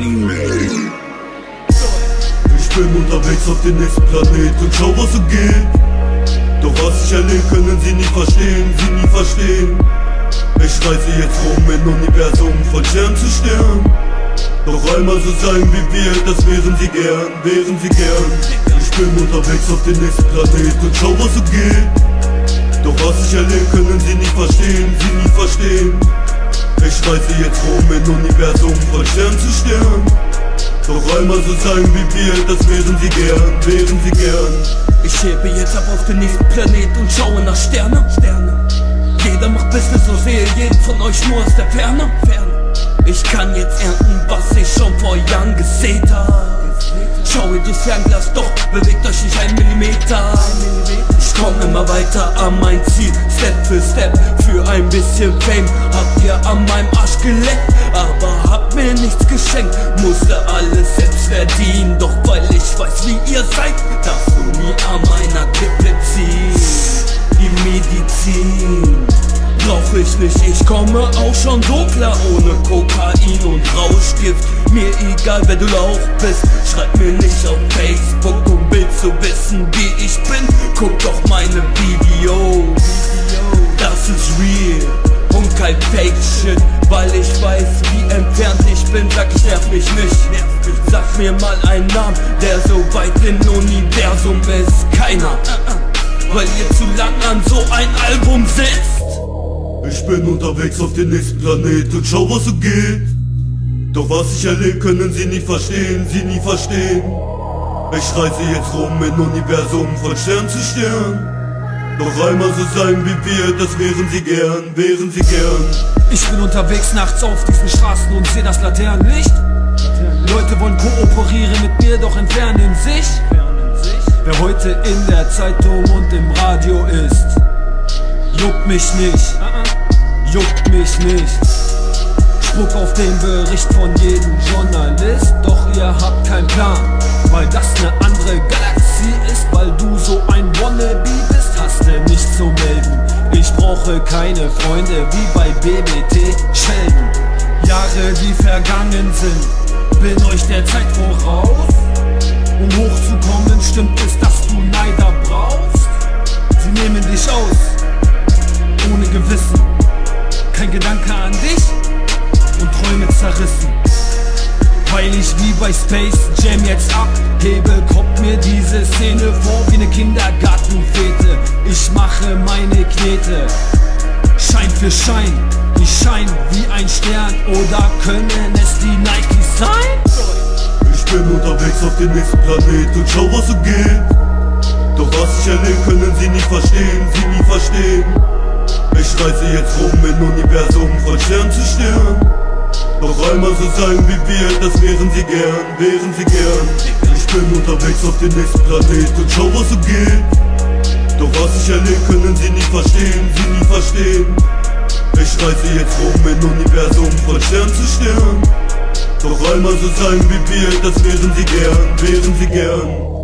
Ich bin unterwegs auf den nächsten Planet und schau, was so geht. Doch was ich erlebe, können sie nie verstehen, Ich reise jetzt rum im Universum von Stern zu Stern. Doch einmal so sein wie wir, das wären sie gern. Ich bin unterwegs auf den nächsten Planet und schau, was so geht. Doch was ich erlebe, können sie nie verstehen, Ich reise jetzt rum im Universum von Stern zu Stern. Doch einmal so sein wie wir, das wären sie gern. Ich hebe jetzt ab auf den nächsten Planet und schaue nach Sterne. Jeder macht Business, so sehe jeden von euch nur aus der Ferne. Ich kann jetzt ernten, was ich schon vor Jahren gesät hab. Schaue durchs Fernglas, doch bewegt euch nicht ein Millimeter. Ich komm immer weiter an mein Ziel, Step für Step. Für ein bisschen Fame habt ihr an meinem Arsch geleckt, aber habt mir nichts geschenkt. Musste alles selbst verdienen, doch weil ich weiß, wie ihr seid, darfst du nie an meiner Kippe ziehen. Die Medizin brauch ich nicht, ich komme auch schon so klar ohne Kokain und Rauschgift. Mir egal, wer du auch bist, schreib mir nicht auf Facebook, um willst du wissen, wie ich bin. Guck doch meine Videos, das ist real und kein Fake-Shit. Weil ich weiß, wie entfernt ich bin, sag ich nerv mich nicht. Sag mir mal einen Namen, der so weit im Universum ist. Keiner, weil ihr zu lang an so ein Album sitzt. Ich bin unterwegs auf den nächsten Planet und schau, was so geht. Doch was ich erlebe, können sie nie verstehen, Ich reise jetzt rum im Universum von Stern zu Stern. Doch einmal so sein wie wir, das wären sie gern. Ich bin unterwegs nachts auf diesen Straßen und seh das Laternenlicht. Leute wollen kooperieren mit mir, doch entfernen sich. Wer heute in der Zeitung und im Radio ist, juckt mich nicht. Spuck auf den Bericht von jedem Journalist, doch ihr habt keinen Plan, weil das ne andere Galaxie ist. Weil du so ein Wannabe bist, hast du nichts zu melden. Ich brauche keine Freunde wie bei BBT Sheldon. Jahre, die vergangen sind, bin euch der Zeit voraus. Um hochzukommen, stimmt es, dass du Neider brauchst. Sie nehmen dich aus, ohne Gewissen. Kein Gedanke an dich und Träume zerrissen. Weil ich wie bei Space Jam jetzt abhebe, kommt mir diese Szene vor wie ne Kindergartenfete. Ich mache meine Knete, Schein für Schein. Ich schein wie ein Stern, oder können es die Nikes sein? Ich bin unterwegs auf den nächsten Planet und schau, was so geht. Doch was ich erlebe, können sie nie verstehen, Ich reise jetzt rum im Universum von Stern zu Stern. Doch einmal so sein wie wir, das wären sie gern. Ich bin unterwegs auf den nächsten Planet und schau, was so geht. Doch was ich erlebe, können sie nie verstehen, Ich reise jetzt rum im Universum von Stern zu Stern. Doch einmal so sein wie wir, das wären sie gern.